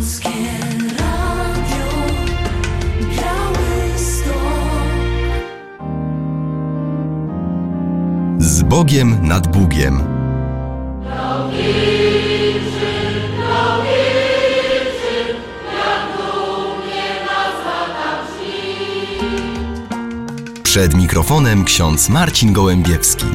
Z Bogiem nad Bugiem. Przed mikrofonem ksiądz Marcin Gołębiewski.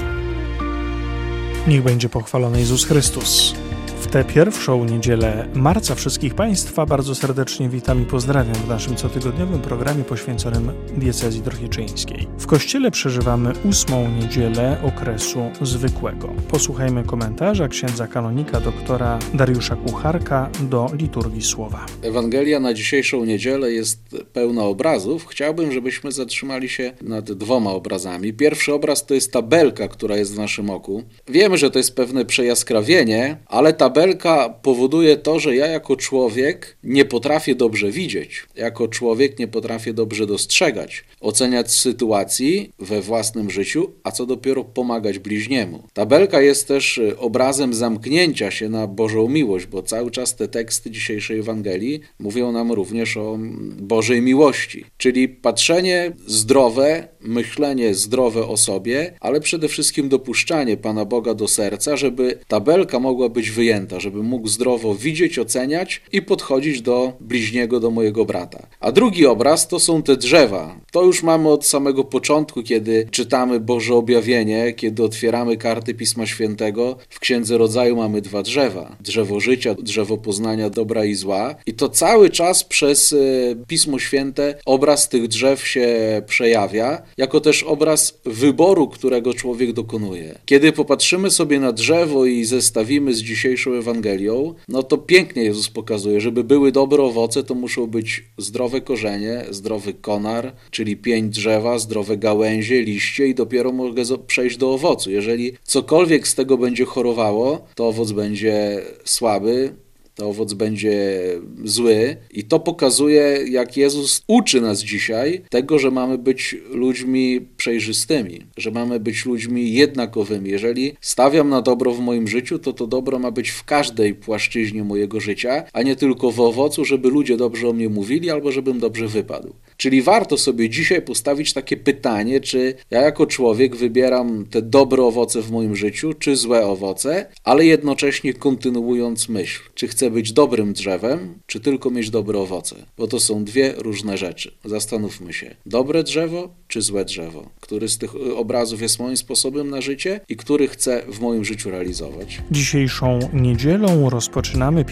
Niech będzie pochwalony Jezus Chrystus. W tę pierwszą niedzielę marca wszystkich Państwa bardzo serdecznie witam i pozdrawiam w naszym cotygodniowym programie poświęconym diecezji drohiczyńskiej. W Kościele przeżywamy 8. niedzielę okresu zwykłego. Posłuchajmy komentarza księdza kanonika doktora Dariusza Kucharka do liturgii słowa. Ewangelia na dzisiejszą niedzielę jest pełna obrazów. Chciałbym, żebyśmy zatrzymali się nad 2 obrazami. Pierwszy obraz to jest tabelka, która jest w naszym oku. Wiemy, że to jest pewne przejaskrawienie, ale tabelka powoduje to, że ja jako człowiek nie potrafię dobrze widzieć. Jako człowiek nie potrafię dobrze dostrzegać, oceniać sytuacji we własnym życiu, a co dopiero pomagać bliźniemu. Tabelka jest też obrazem zamknięcia się na Bożą miłość, bo cały czas te teksty dzisiejszej Ewangelii mówią nam również o Bożej miłości, czyli patrzenie zdrowe, myślenie zdrowe o sobie, ale przede wszystkim dopuszczanie Pana Boga do serca, żeby tabelka mogła być wyjęta, żeby mógł zdrowo widzieć, oceniać i podchodzić do bliźniego, do mojego brata. A drugi obraz to są te drzewa. To już mamy od samego początku, kiedy czytamy Boże objawienie, kiedy otwieramy karty Pisma Świętego. W Księdze Rodzaju mamy 2 drzewa. Drzewo życia, drzewo poznania dobra i zła. I to cały czas przez Pismo Święte obraz tych drzew się przejawia, jako też obraz wyboru, którego człowiek dokonuje. Kiedy popatrzymy sobie na drzewo i zestawimy z dzisiejszą Ewangelią, no to pięknie Jezus pokazuje, żeby były dobre owoce, to muszą być zdrowe korzenie, zdrowy konar, czyli pień drzewa, zdrowe gałęzie, liście i dopiero mogę przejść do owocu. Jeżeli cokolwiek z tego będzie chorowało, to owoc będzie słaby, to owoc będzie zły i to pokazuje, jak Jezus uczy nas dzisiaj tego, że mamy być ludźmi przejrzystymi, że mamy być ludźmi jednakowymi. Jeżeli stawiam na dobro w moim życiu, to dobro ma być w każdej płaszczyźnie mojego życia, a nie tylko w owocu, żeby ludzie dobrze o mnie mówili albo żebym dobrze wypadł. Czyli warto sobie dzisiaj postawić takie pytanie, czy ja jako człowiek wybieram te dobre owoce w moim życiu, czy złe owoce, ale jednocześnie kontynuując myśl, czy chcę być dobrym drzewem, czy tylko mieć dobre owoce, bo to są 2 różne rzeczy. Zastanówmy się, dobre drzewo, czy złe drzewo? Który z tych obrazów jest moim sposobem na życie i który chcę w moim życiu realizować? Dzisiejszą niedzielą rozpoczynamy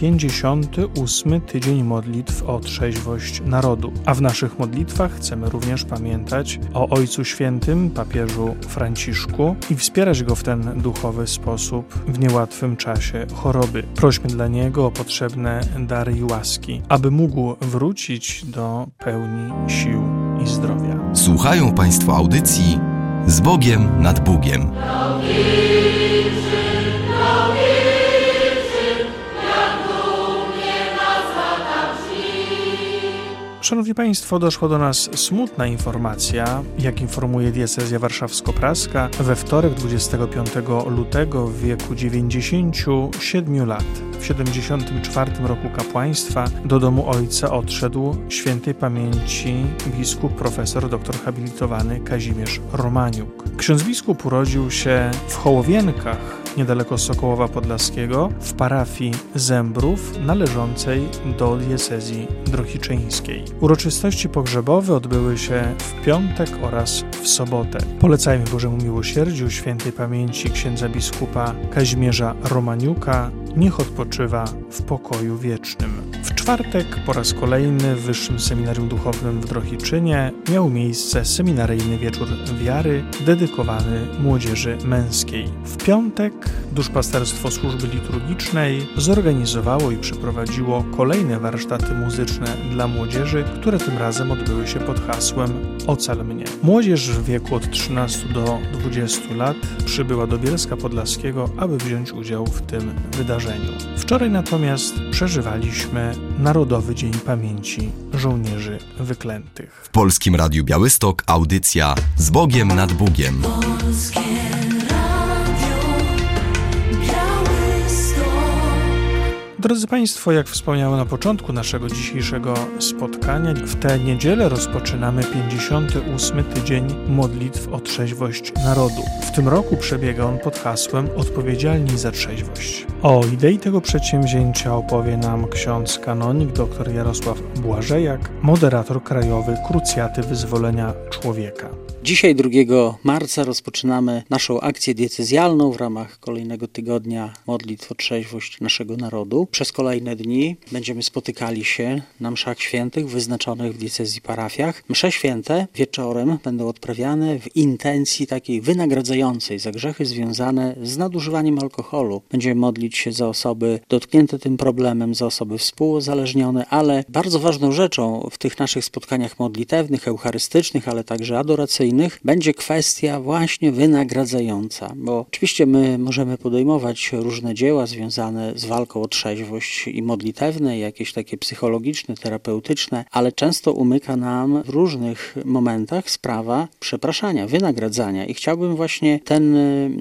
58. tydzień modlitw o trzeźwość narodu, a w naszych modlitwach chcemy również pamiętać o Ojcu Świętym, papieżu Franciszku i wspierać go w ten duchowy sposób w niełatwym czasie choroby. Prośmy dla niego o potrzebne dary i łaski, aby mógł wrócić do pełni sił i zdrowia. Słuchają Państwo audycji Z Bogiem nad Bugiem. Szanowni Państwo, doszła do nas smutna informacja, jak informuje diecezja warszawsko-praska, we wtorek 25 lutego w wieku 97 lat, w 74 roku kapłaństwa, do domu ojca odszedł świętej pamięci biskup profesor dr habilitowany Kazimierz Romaniuk. Ksiądz biskup urodził się w Hołowienkach, niedaleko Sokołowa Podlaskiego, w parafii Zembrów należącej do diecezji drohiczyńskiej. Uroczystości pogrzebowe odbyły się w piątek oraz w sobotę. Polecajmy Bożemu miłosierdziu świętej pamięci księdza biskupa Kazimierza Romaniuka, niech odpoczywa w pokoju wiecznym. W czwartek po raz kolejny w Wyższym Seminarium Duchownym w Drohiczynie miał miejsce seminaryjny wieczór wiary dedykowany młodzieży męskiej. W piątek Duszpasterstwo Służby Liturgicznej zorganizowało i przeprowadziło kolejne warsztaty muzyczne dla młodzieży, które tym razem odbyły się pod hasłem Ocal mnie. Młodzież w wieku od 13 do 20 lat przybyła do Bielska Podlaskiego, aby wziąć udział w tym wydarzeniu. Wczoraj natomiast przeżywaliśmy Narodowy Dzień Pamięci Żołnierzy Wyklętych. W Polskim Radiu Białystok audycja Z Bogiem nad Bugiem. Drodzy Państwo, jak wspomniałem na początku naszego dzisiejszego spotkania, w tę niedzielę rozpoczynamy 58. tydzień modlitw o trzeźwość narodu. W tym roku przebiega on pod hasłem Odpowiedzialni za trzeźwość. O idei tego przedsięwzięcia opowie nam ksiądz kanonik dr Jarosław Błażejak, moderator krajowy Krucjaty Wyzwolenia Człowieka. Dzisiaj 2 marca rozpoczynamy naszą akcję diecezjalną w ramach kolejnego tygodnia modlitw o trzeźwość naszego narodu. Przez kolejne dni będziemy spotykali się na mszach świętych wyznaczonych w diecezji parafiach. Msze święte wieczorem będą odprawiane w intencji takiej wynagradzającej za grzechy związane z nadużywaniem alkoholu. Będziemy modlić się za osoby dotknięte tym problemem, za osoby współuzależnione, ale bardzo ważną rzeczą w tych naszych spotkaniach modlitewnych, eucharystycznych, ale także adoracyjnych będzie kwestia właśnie wynagradzająca, bo oczywiście my możemy podejmować różne dzieła związane z walką o trzeźwość i modlitewne, i jakieś takie psychologiczne, terapeutyczne, ale często umyka nam w różnych momentach sprawa przepraszania, wynagradzania i chciałbym właśnie ten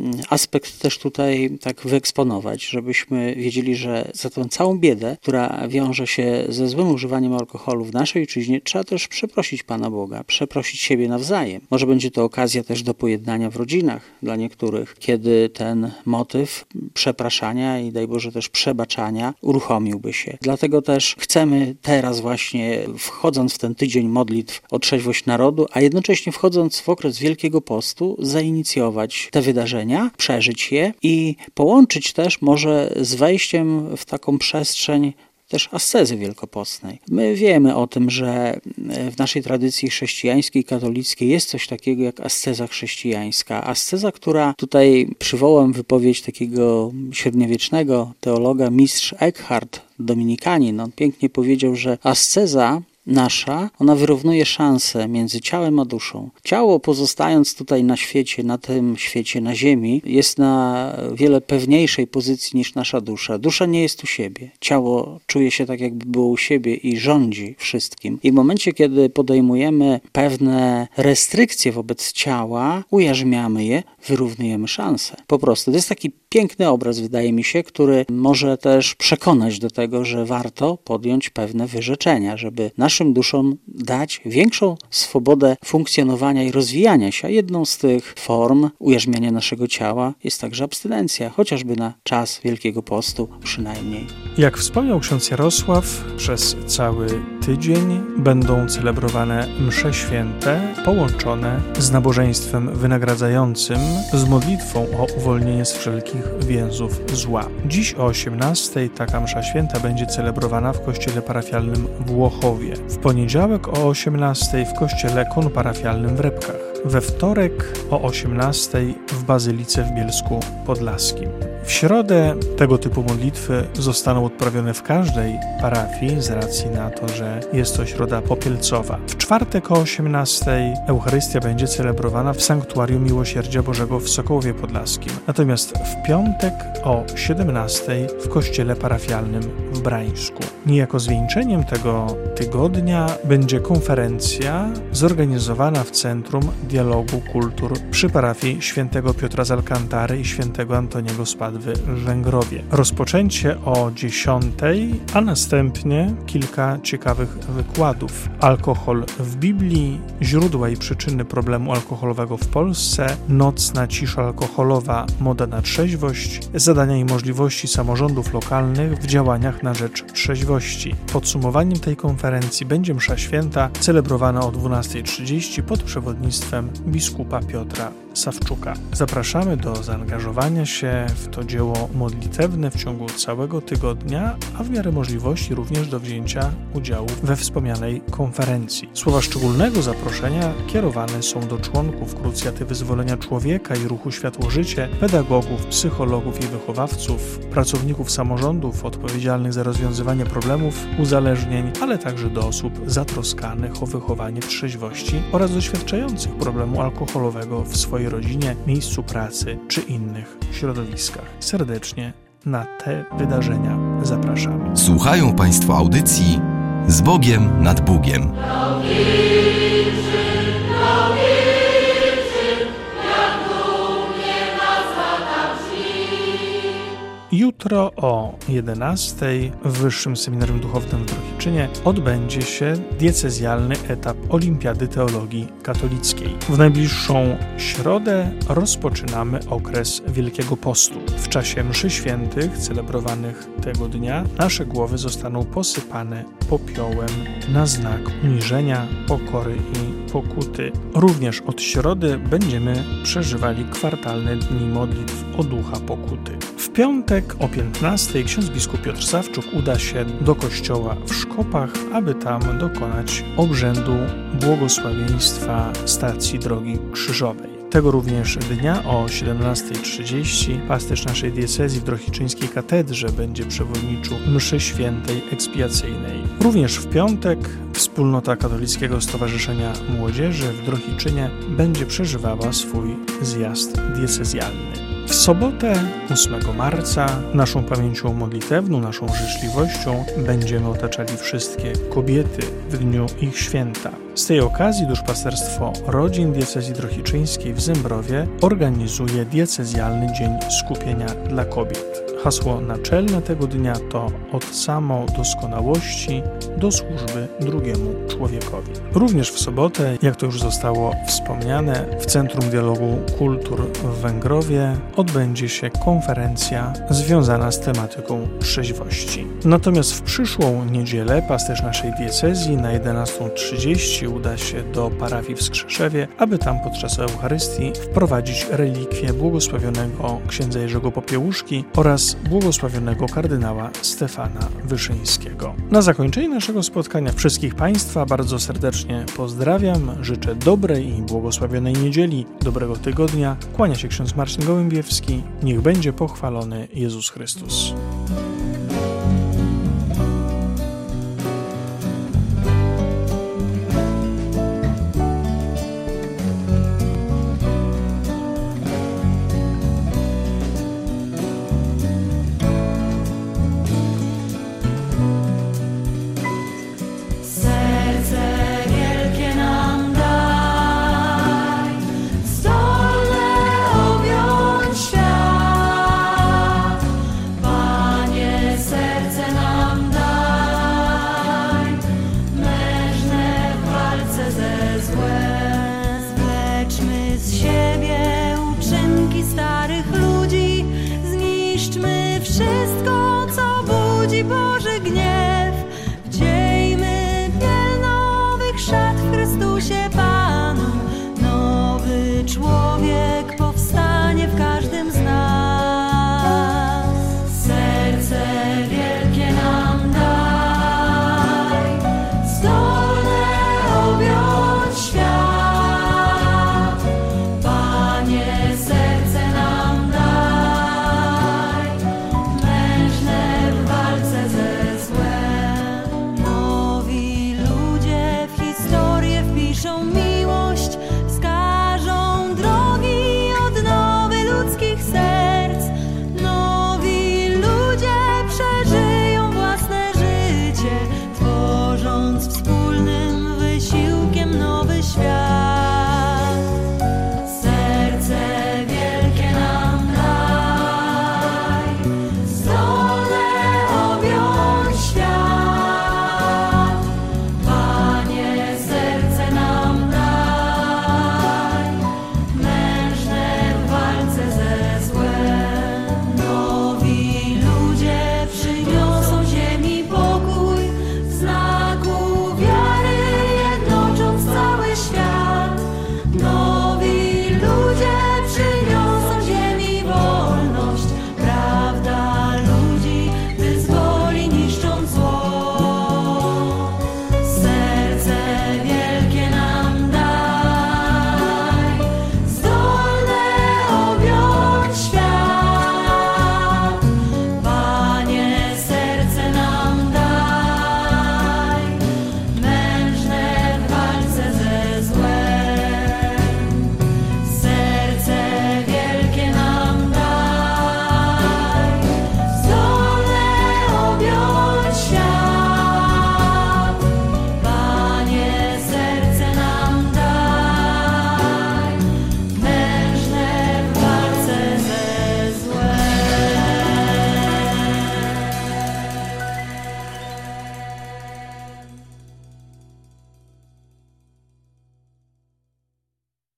aspekt też tutaj tak wyeksponować, żebyśmy wiedzieli, że za tę całą biedę, która wiąże się ze złym używaniem alkoholu w naszej ojczyźnie, trzeba też przeprosić Pana Boga, przeprosić siebie nawzajem. Może będzie to okazja też do pojednania w rodzinach dla niektórych, kiedy ten motyw przepraszania i daj Boże też przebaczania uruchomiłby się. Dlatego też chcemy teraz właśnie, wchodząc w ten tydzień modlitw o trzeźwość narodu, a jednocześnie wchodząc w okres Wielkiego Postu, zainicjować te wydarzenia, przeżyć je i połączyć też może z wejściem w taką przestrzeń też ascezy wielkopostnej. My wiemy o tym, że w naszej tradycji chrześcijańskiej, katolickiej jest coś takiego jak asceza chrześcijańska. Asceza, która tutaj przywołam wypowiedź takiego średniowiecznego teologa, mistrz Eckhart, dominikanin. On pięknie powiedział, że asceza nasza, ona wyrównuje szanse między ciałem a duszą. Ciało, pozostając tutaj na świecie, na tym świecie, na ziemi, jest na wiele pewniejszej pozycji niż nasza dusza. Dusza nie jest u siebie. Ciało czuje się tak, jakby było u siebie i rządzi wszystkim. I w momencie, kiedy podejmujemy pewne restrykcje wobec ciała, ujarzmiamy je, wyrównujemy szanse. Po prostu. To jest taki piękny obraz, wydaje mi się, który może też przekonać do tego, że warto podjąć pewne wyrzeczenia, żeby naszym duszom dać większą swobodę funkcjonowania i rozwijania się. A jedną z tych form ujarzmiania naszego ciała jest także abstynencja, chociażby na czas Wielkiego Postu przynajmniej. Jak wspomniał ksiądz Jarosław, przez cały tydzień będą celebrowane msze święte połączone z nabożeństwem wynagradzającym, z modlitwą o uwolnienie z wszelkich więzów zła. Dziś o 18:00 taka msza święta będzie celebrowana w kościele parafialnym w Łochowie. W poniedziałek o 18:00 w kościele konoparafialnym w Repkach. We wtorek o 18:00 w Bazylice w Bielsku Podlaskim. W środę tego typu modlitwy zostaną odprawione w każdej parafii z racji na to, że jest to środa popielcowa. W czwartek o 18:00 Eucharystia będzie celebrowana w Sanktuarium Miłosierdzia Bożego w Sokołowie Podlaskim. Natomiast w piątek o 17:00 w kościele parafialnym w Brańsku. Niejako zwieńczeniem tego tygodnia będzie konferencja zorganizowana w Centrum Dialogu Kultur przy parafii świętego Piotra z Alkantary i świętego Antoniego z Padwy w Węgrowie. Rozpoczęcie o 10:00, a następnie kilka ciekawych wykładów. Alkohol w Biblii, źródła i przyczyny problemu alkoholowego w Polsce, nocna cisza alkoholowa, moda na trzeźwość, zadania i możliwości samorządów lokalnych w działaniach na rzecz trzeźwości. Podsumowaniem tej konferencji będzie msza święta celebrowana o 12:30 pod przewodnictwem biskupa Piotra Sawczuka. Zapraszamy do zaangażowania się w to dzieło modlitewne w ciągu całego tygodnia, a w miarę możliwości również do wzięcia udziału we wspomnianej konferencji. Słowa szczególnego zaproszenia kierowane są do członków Krucjaty Wyzwolenia Człowieka i Ruchu Światło-Życie, pedagogów, psychologów i wychowawców, pracowników samorządów odpowiedzialnych za rozwiązywanie problemów uzależnień, ale także do osób zatroskanych o wychowanie w trzeźwości oraz doświadczających problemu alkoholowego w swojej rodzinie, miejscu pracy czy innych środowiskach. Serdecznie na te wydarzenia zapraszamy. Słuchają Państwo audycji Z Bogiem nad Bugiem. Jutro Jutro o 11:00 w Wyższym Seminarium Duchownym w Drohiczynie odbędzie się diecezjalny etap Olimpiady Teologii Katolickiej. W najbliższą środę rozpoczynamy okres Wielkiego Postu. W czasie mszy świętych celebrowanych tego dnia nasze głowy zostaną posypane popiołem na znak uniżenia, pokory i pokuty. Również od środy będziemy przeżywali kwartalne dni modlitw o ducha pokuty. W piątek o 15:00 ksiądz biskup Piotr Sawczuk uda się do kościoła w Szkopach, aby tam dokonać obrzędu błogosławieństwa stacji Drogi Krzyżowej. Tego również dnia o 17:30 pasterz naszej diecezji w Drohiczyńskiej Katedrze będzie przewodniczył mszy świętej ekspiacyjnej. Również w piątek Wspólnota Katolickiego Stowarzyszenia Młodzieży w Drohiczynie będzie przeżywała swój zjazd diecezjalny. W sobotę 8 marca naszą pamięcią modlitewną, naszą życzliwością będziemy otaczali wszystkie kobiety w dniu ich święta. Z tej okazji Duszpasterstwo Rodzin Diecezji Drohiczyńskiej w Zembrowie organizuje diecezjalny Dzień Skupienia dla Kobiet. Hasło naczelne tego dnia to od samodoskonałości do służby drugiemu człowiekowi. Również w sobotę, jak to już zostało wspomniane, w Centrum Dialogu Kultur w Węgrowie odbędzie się konferencja związana z tematyką trzeźwości. Natomiast w przyszłą niedzielę pasterz naszej diecezji na 11:30 uda się do parafii w Skrzeszewie, aby tam podczas Eucharystii wprowadzić relikwie błogosławionego księdza Jerzego Popiełuszki oraz błogosławionego kardynała Stefana Wyszyńskiego. Na zakończenie naszego spotkania wszystkich Państwa bardzo serdecznie pozdrawiam, życzę dobrej i błogosławionej niedzieli, dobrego tygodnia. Kłania się ksiądz Marcin Gołębiewski. Niech będzie pochwalony Jezus Chrystus. Wszystko, co budzi Boży gniew.